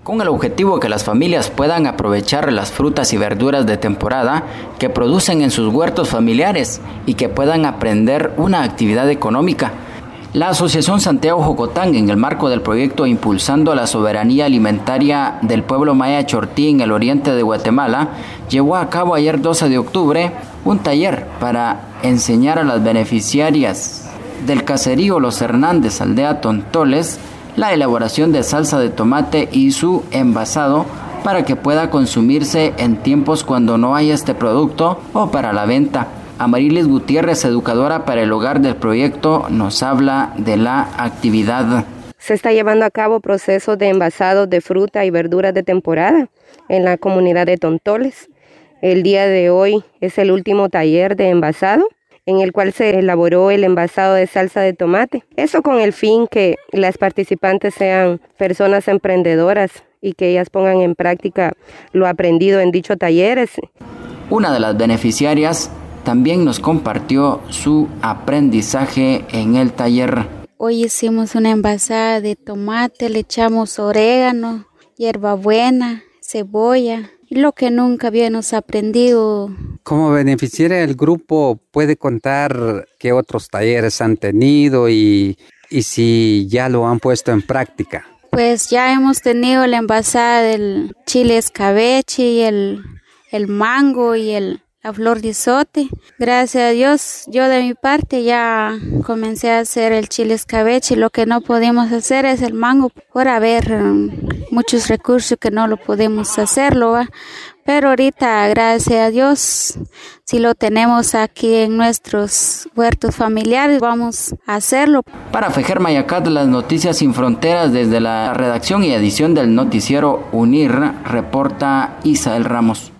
con el objetivo de que las familias puedan aprovechar las frutas y verduras de temporada que producen en sus huertos familiares y que puedan aprender una actividad económica. La Asociación Santiago Jocotán, en el marco del proyecto Impulsando la Soberanía Alimentaria del Pueblo Maya Chortí en el oriente de Guatemala, llevó a cabo ayer 12 de octubre un taller para enseñar a las beneficiarias del caserío Los Hernández, aldea Tontoles, la elaboración de salsa de tomate y su envasado para que pueda consumirse en tiempos cuando no haya este producto o para la venta. Amarilis Gutiérrez, educadora para el hogar del proyecto, nos habla de la actividad. Se está llevando a cabo procesos de envasado de fruta y verduras de temporada en la comunidad de Tontoles. El día de hoy es el último taller de envasado, en el cual se elaboró el envasado de salsa de tomate. Eso con el fin que las participantes sean personas emprendedoras y que ellas pongan en práctica lo aprendido en dichos talleres. Una de las beneficiarias también nos compartió su aprendizaje en el taller. Hoy hicimos una envasada de tomate, le echamos orégano, hierbabuena, cebolla, lo que nunca habíamos aprendido. Como beneficiaria del grupo, ¿puede contar qué otros talleres han tenido y si ya lo han puesto en práctica? Pues ya hemos tenido la envasada del chile escabeche y el mango y la flor de izote. Gracias a Dios, yo de mi parte ya comencé a hacer el chile escabeche. Lo que no podemos hacer es el mango por haber muchos recursos que no lo podemos hacerlo, ¿va? Pero ahorita, gracias a Dios, si lo tenemos aquí en nuestros huertos familiares, vamos a hacerlo. Para Fejer Mayacat, las noticias sin fronteras, desde la redacción y edición del noticiero UNIR, reporta Isael Ramos.